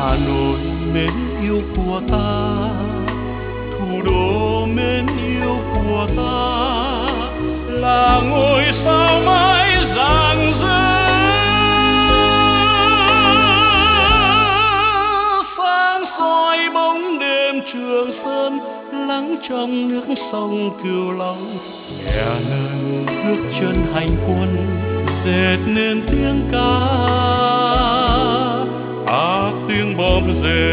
Hà Nội mến yêu của ta, thủ đô mến yêu của ta, là ngôi sao mãi rạng rỡ sáng soi bóng đêm Trường Sơn, lắng trong nước sông Cửu Long. Nhẹ nâng bước chân hành quân, dệt nên tiếng ca, tiếng bom rền